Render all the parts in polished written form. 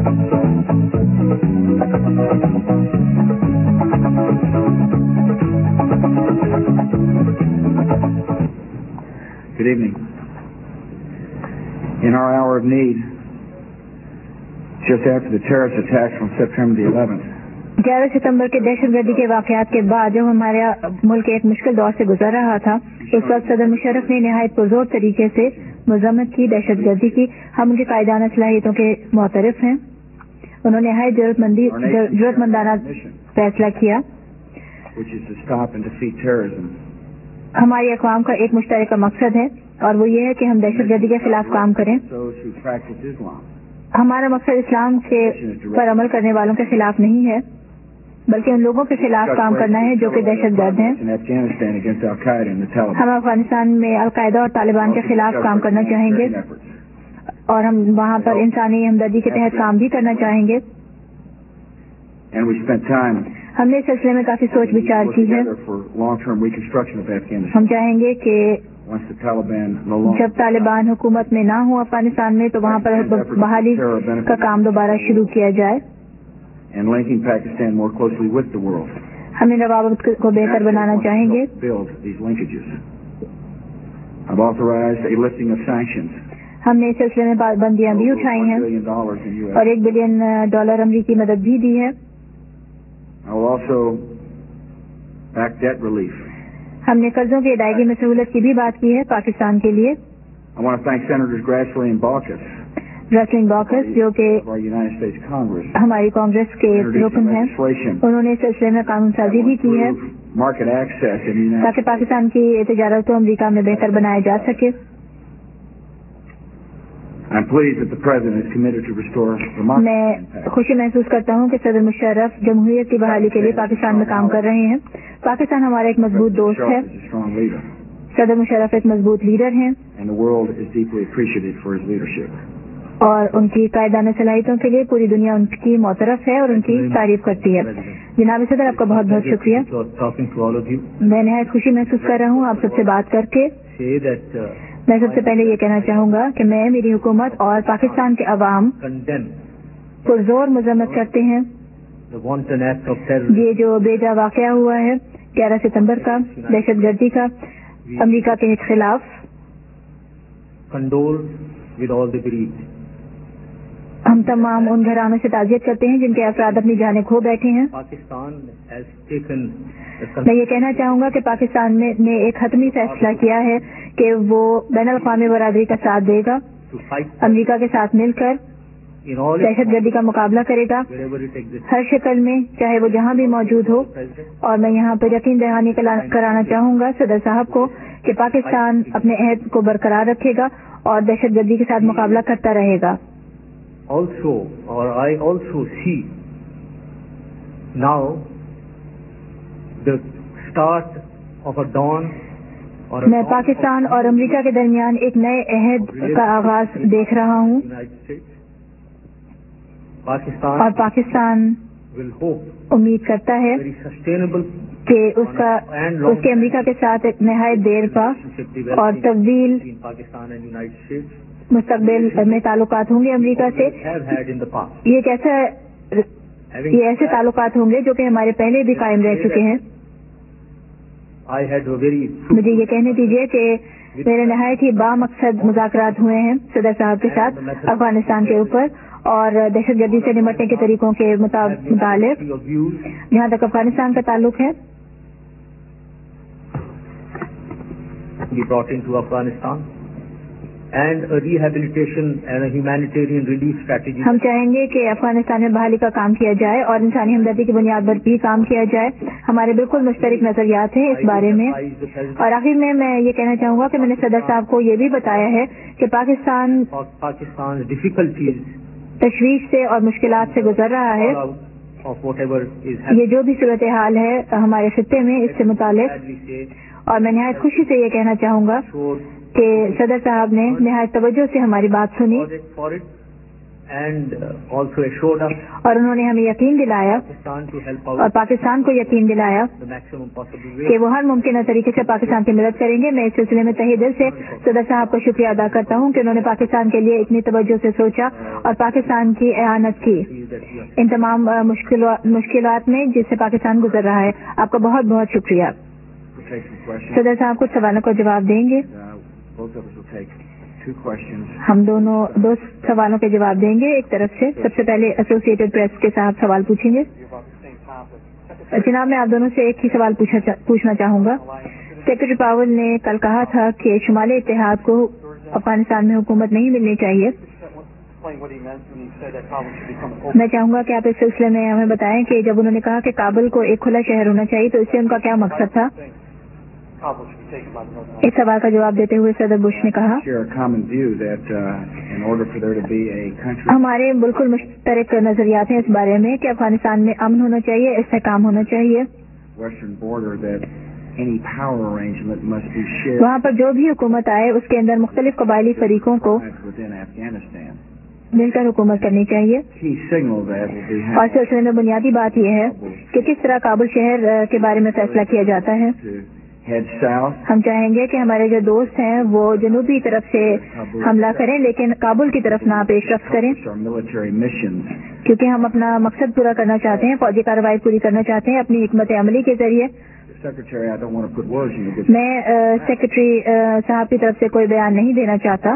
Good evening. In our hour of need, just after the terrorist attacks on September the 11th, 11 सितंबर के दहशतगर्दी के वाकयात के बाद जब हमारा मुल्क एक मुश्किल दौर से गुजर रहा था, उस वक्त सदर मुशर्रफ ने नहायत पुरजोर तरीके से मजम्मत की, दहशतगर्दी की। हम उनकी कायदाना सलाहियतों के मोतरफ हैं। उन्होंने नहायत जरूरतमंदाना फैसला किया। which is to stop and defeat terrorism. हमारी अक़वाम का एक मुश्तरका मकसद है और वो ये है कि हम दहशतगर्दी के खिलाफ काम करें। Those who practice Islam. हमारा मकसद इस्लाम के पर अमल करने वालों के खिलाफ नहीं है, बल्कि उन लोगों के खिलाफ काम करना है जो कि दहशतगर्द हैं। In Afghanistan against Al-Qaeda and the Taliban. हम अफगानिस्तान में अलकायदा और तालिबान के खिलाफ काम करना चाहेंगे और हम वहाँ पर इंसानी हमदर्दी के तहत काम भी करना चाहेंगे। And we spent time हमने इस सिलसिले में काफी सोच विचार की है। for long-term reconstruction of Afghanistan. हम चाहेंगे कि Once the Taliban no longer जब तालिबान हुकूमत में ना हो अफगानिस्तान में, तो वहाँ पर बहाली का काम दोबारा शुरू किया जाए। and linking Pakistan more closely with the world. हमें रवाबत को बेहतर बनाना चाहेंगे। Build these linkages. I've authorized a lifting of sanctions. हमने इस सिलसिले में पाबंदियां भी उठाई हैं $1 billion in US. और $1 बिलियन अमरीकी मदद भी दी है। I will also back debt relief. हमने कर्जों की अदायगी में सहूलत की भी बात की है पाकिस्तान के लिए। I want to thank Senators Grassley and Baucus रसलिन बॉकस जो कि of our United States Congress. हमारी कांग्रेस के रुकन हैं, उन्होंने इस सिलसिले में कानून साजी भी की है Market access in the United ताकि पाकिस्तान की तजारत को अमरीका में बेहतर बनाया जा सके। I'm pleased that the President is committed to restore democracy. मैं खुशी महसूस करता हूं कि सदर मुशर्रफ जमहूरियत की बहाली के लिए पाकिस्तान में काम कर रहे हैं। पाकिस्तान हमारा एक मजबूत दोस्त है। Is a strong leader, सदर मुशर्रफ एक मजबूत लीडर हैं and the world is deeply appreciative for his leadership. और उनकी कायदाना सलाहियतों के लिए पूरी दुनिया उनकी मोतरफ है और उनकी तारीफ करती है। जनाब सदर, आपका बहुत बहुत शुक्रिया। मैं नहायत खुशी महसूस कर रहा हूँ आप सबसे बात करके। मैं सबसे पहले ये कहना चाहूँगा कि मैं, मेरी हुकूमत और पाकिस्तान के अवाम पुरजोर मजम्मत करते हैं ये जो बेजा वाकया हुआ है 11 सितंबर का, दहशतगर्दी का अमेरिका के खिलाफ। हम तमाम उन घरानों से ताज़ियत करते हैं जिनके अफराद अपनी जानें खो बैठे हैं। मैं ये कहना चाहूँगा कि पाकिस्तान ने एक हतमी फैसला किया है कि वो बैनुल-अक़वामी बरादरी का साथ देगा, अमेरिका के साथ मिलकर दहशतगर्दी का मुकाबला करेगा हर शक्ल में, चाहे वो जहाँ भी मौजूद हो। और मैं यहाँ पर यकीन दहानी कराना चाहूँगा सदर साहब को कि पाकिस्तान अपने अहद को बरकरार रखेगा और दहशतगर्दी के साथ मुकाबला करता रहेगा। I also see now the start of a dawn. मैं पाकिस्तान और अमेरिका के दरमियान एक नए अहद का आगाज देख रहा हूँ और पाकिस्तान उम्मीद करता है कि उसके अमेरिका के साथ एक नहायत देर पा और तब्दील मुस्तकबिल में ताल्लुकात होंगे अमेरिका से। ये ऐसे ताल्लुकात होंगे जो कि हमारे पहले भी कायम रह चुके हैं। मुझे ये कहने दीजिए कि मेरे नहायत ही बामकसद मुज़ाकरात हुए हैं सदर साहब के साथ अफगानिस्तान के ऊपर और दहशतगर्दी से निपटने के तरीकों के मुतालिक। जहाँ तक अफगानिस्तान का ताल्लुक है, and a rehabilitation and a humanitarian relief strategy. हम चाहेंगे कि अफगानिस्तान में बहाली का काम किया जाए और इंसानी हमदर्दी की बुनियाद पर भी काम किया जाए। हमारे बिल्कुल मुश्तरक नजरियात हैं इस बारे में। और आखिर में मैं ये कहना चाहूँगा कि मैंने सदर साहब को ये भी बताया है कि पाकिस्तान तशवीश से और मुश्किलात से गुजर रहा है। ये जो भी सूरत हाल है हमारे खित्ते में इससे मुतालिक, और मैं नहायत खुशी से ये कहना चाहूँगा कि सदर साहब ने निहायत तवज्जो से हमारी बात सुनी and also assured us اور انہوں نے ہمیں یقین دلایا Pakistan to help اور out پاکستان کو یقین دلایا the maximum possible way. کہ وہ ہر ممکنہ طریقے سے پاکستان کی مدد کریں گے. میں اس سلسلے میں تہہ دل سے صدر صاحب کا شکریہ ادا کرتا ہوں کہ انہوں نے پاکستان کے لیے اتنی توجہ سے سوچا اور پاکستان کی اعانت کی ان تمام مشکلات میں جس سے پاکستان گزر رہا ہے. آپ کا بہت بہت شکریہ. صدر صاحب کچھ سوالوں کا جواب دیں گے. ہم دونوں دو سوالوں کے جواب دیں گے. ایک طرف سے سب سے پہلے ایسوسیٹڈ پریس کے صاحب سوال پوچھیں گے. جناب میں آپ دونوں سے ایک ہی سوال پوچھنا چاہوں گا. سیکرٹری پاول نے کل کہا تھا کہ شمالی اتحاد کو افغانستان میں حکومت نہیں ملنی چاہیے. میں چاہوں گا کہ آپ اس سلسلے میں ہمیں بتائیں کہ جب انہوں نے کہا کہ کابل کو ایک کھلا شہر ہونا چاہیے تو اس سے ان کا کیا مقصد تھا. اس سوال کا جواب دیتے ہوئے صدر بش نے کہا ہمارے بالکل مشترک نظریات ہیں اس بارے میں کہ افغانستان میں امن ہونا چاہیے, استحکام ہونا چاہیے. وہاں پر جو بھی حکومت آئے اس کے اندر مختلف قبائلی فریقوں کو مل کر حکومت کرنی چاہیے. اور سلسلے میں بنیادی بات یہ ہے کہ کس طرح کابل شہر کے بارے میں فیصلہ کیا جاتا ہے. ہم چاہیں گے کہ ہمارے جو دوست ہیں وہ جنوبی طرف سے حملہ کریں لیکن کابل کی طرف نہ پیش رفت کریں, کیونکہ ہم اپنا مقصد پورا کرنا چاہتے ہیں, فوجی کارروائی پوری کرنا چاہتے ہیں اپنی حکمت عملی کے ذریعے. میں سیکرٹری صاحب کی طرف سے کوئی بیان نہیں دینا چاہتا.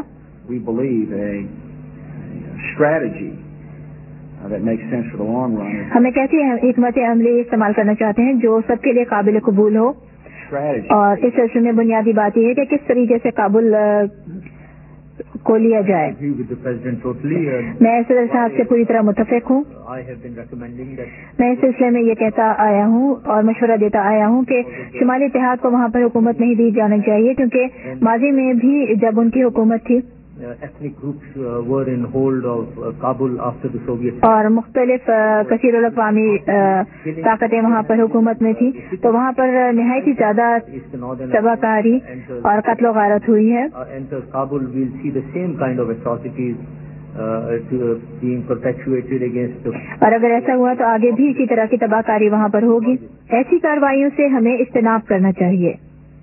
ہمیں کیسی حکمت عملی استعمال کرنا چاہتے ہیں جو سب کے لیے قابل قبول ہو, اور اس سلسلے میں بنیادی بات یہ ہے کہ کس طریقے سے کابل کو لیا جائے. میں صدر صاحب سے پوری طرح متفق ہوں. میں اس سلسلے میں یہ کہتا آیا ہوں اور مشورہ دیتا آیا ہوں کہ شمالی اتحاد کو وہاں پر حکومت نہیں دی جانی چاہیے, کیونکہ ماضی میں بھی جب ان کی حکومت تھی اور مختلف کثیر الاقوامی طاقتیں وہاں پر حکومت میں تھی تو وہاں پر نہایت ہی زیادہ تباہ کاری اور قتل و غارت ہوئی ہے. اور اگر ایسا ہوا تو آگے بھی اسی طرح کی تباہ کاری وہاں پر ہوگی. ایسی کارروائیوں سے ہمیں اجتناب کرنا چاہیے.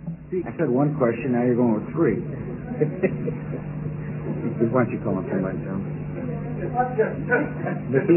Why don't you call him somebody down? Mr.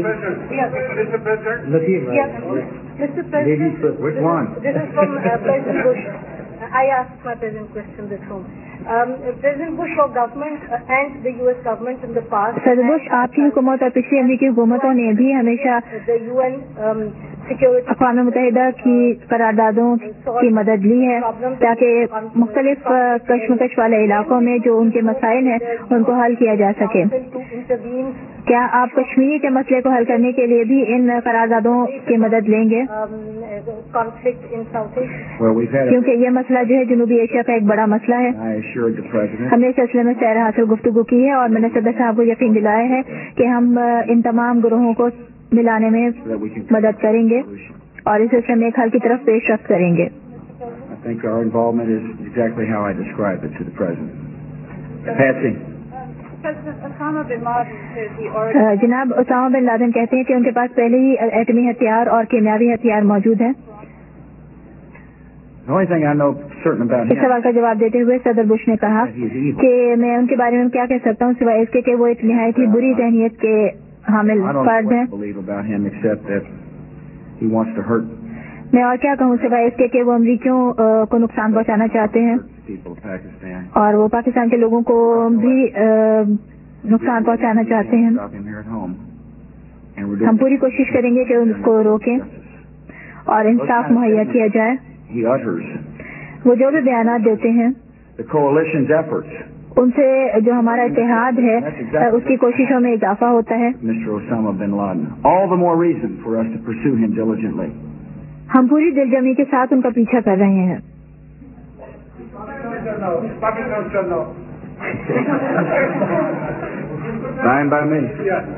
President, which one? This is from President Bush. I asked my President question this home. President Bush of government and the US government in the past. صدر Bush آپ کی حکومت اور پچھلی امریکی حکومتوں نے بھی ہمیشہ the UN اقوام متحدہ کی قراردادوں کی مدد لی ہے تاکہ مختلف کشمکش والے علاقوں میں جو ان کے مسائل ہیں ان کو حل کیا جا سکے. کیا آپ کشمیر کے مسئلے کو حل کرنے کے لیے بھی ان قراردادوں کی مدد لیں گے؟ کیونکہ یہ مسئلہ جو ہے جنوبی ایشیا کا ایک بڑا مسئلہ ہے. ہم نے اس سلسلے میں سیر حاصل گفتگو کی ہے اور میں نے صدر صاحب کو یقین دلایا ہے کہ ہم ان تمام گروہوں کو ملانے میں مدد کریں گے اور اس سلسلے میں ایک حل کی طرف پیش رفت کریں گے. جناب اسامہ بن لادن کہتے ہیں کہ ان کے پاس پہلے ہی ایٹمی ہتھیار اور کیمیاوی ہتھیار موجود ہیں. اس سوال کا جواب دیتے ہوئے صدر بش نے کہا کہ میں ان کے بارے میں کیا کہہ سکتا ہوں سوائے اس کے کہ وہ ایک نہایت ہی بری ذہنیت کے حامل فرد ہیں. میں اور کیا کہوں سوائے اس کے کہ وہ امریکیوں کو نقصان پہنچانا چاہتے ہیں اور وہ پاکستان کے لوگوں کو بھی نقصان پہنچانا چاہتے ہیں. ہم پوری کوشش کریں گے کہ ان کو روکیں اور انصاف مہیا کیا جائے. وہ جو بھی بیانات دیتے ہیں ان سے جو ہمارا اتحاد ہے اس کی کوششوں میں اضافہ ہوتا ہے. ہم پوری دل جمی کے ساتھ ان کا پیچھا کر رہے ہیں. Fine by me.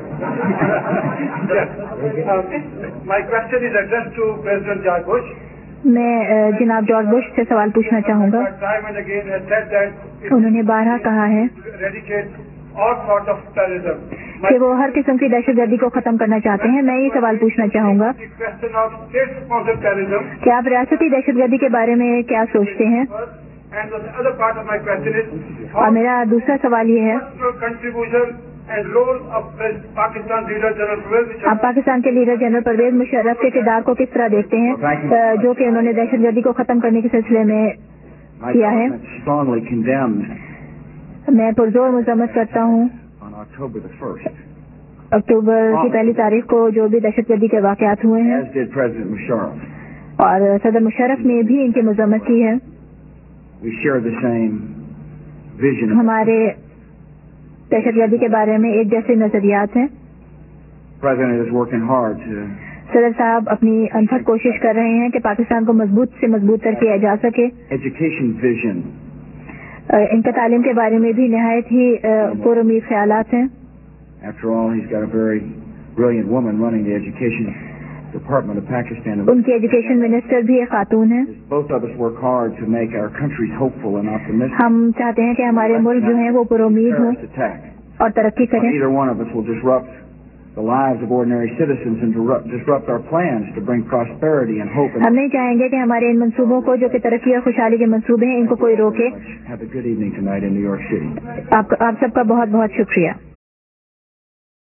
My question is addressed to President George Bush. میں جناب جارج بش سے سوال پوچھنا چاہوں گا. انہوں نے بارہا کہا ہے all sorts of terrorism. کہ وہ ہر قسم کی دہشت گردی کو ختم کرنا چاہتے ہیں. میں یہ سوال پوچھنا چاہوں گا The question of state-sponsored terrorism. کہ آپ ریاستی دہشت گردی کے بارے میں کیا سوچتے ہیں. And the other part of my question is اور میرا دوسرا سوال یہ ہے personal contribution and role of Pakistan leader General Pervez. آپ پاکستان کے لیڈر جنرل پرویز مشرف کے کردار کو کس طرح دیکھتے ہیں جو کہ انہوں نے دہشت گردی کو ختم کرنے کے سلسلے میں My کیا ہے. government strongly condemned میں پرزور مذمت کرتا ہوں on October the 1st, اکتوبر کی پہلی تاریخ کو جو بھی دہشت گردی کے واقعات ہوئے ہیں as did President Musharraf. اور صدر مشرف نے بھی ان کی مذمت کی ہے. We share the same vision. ہمارے دہشت گردی کے بارے میں ایک جیسے نظریات ہیں. The President is working hard to صدر صاحب اپنی انتھک کوشش کر رہے ہیں کہ پاکستان کو مضبوط سے مضبوط تر کیا جا سکے. education vision. ان کا تعلیم کے بارے میں بھی نہایت ہی پر امید خیالات ہیں. After all, he's got a very brilliant woman running the education department of Pakistan. ان کی ایجوکیشن منسٹر بھی ایک خاتون ہیں. Both of us work hard to make our countries hopeful and optimistic. ہم چاہتے ہیں کہ ہمارے ملک جو ہیں وہ پر امید ہوں Terrorist attack. اور ترقی کریں. Neither one of us will disrupt the lives of ordinary citizens and disrupt our plans to bring prosperity and hope. ہم نہیں چاہیں گے کہ ہمارے ان منصوبوں کو جو کہ ترقی اور خوشحالی کے منصوبے ہیں ان کو کوئی روکے. Have a good evening tonight in New York City. آپ سب کا بہت بہت شکریہ.